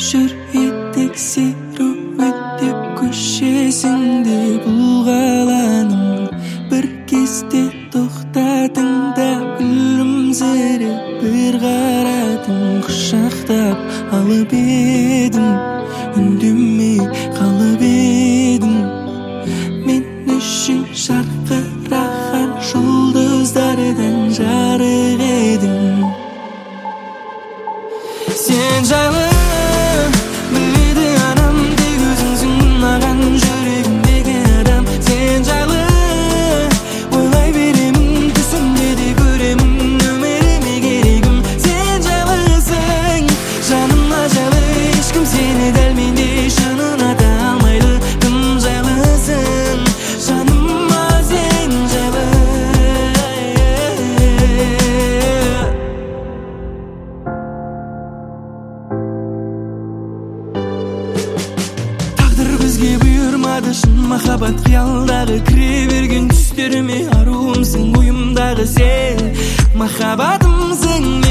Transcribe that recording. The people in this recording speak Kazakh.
Жүреттік серуеттеп көшесіңде бұл қаланың бір кезде тоқтадың да күлімсіреп бір қарадың құшақтап алып едім үндемей қалып едім мен үшін жарқыраған жұлдыздардан жарық едің сен жайлы білмейді анам тек өзіңсің маған жүрегімдегі адам сен жайлы ойлай беремін түсімде де көремін өміріме керегім сен жайлысың жаныма жайлы ешкім сені дәл мендей шынын ата алмайды тым жайлысың жаныма сен жайлы бізге бұйырмады шын махаббат қиялдағы кіре берген түстеріме аруымсың ойымдағы сен махаббатымсың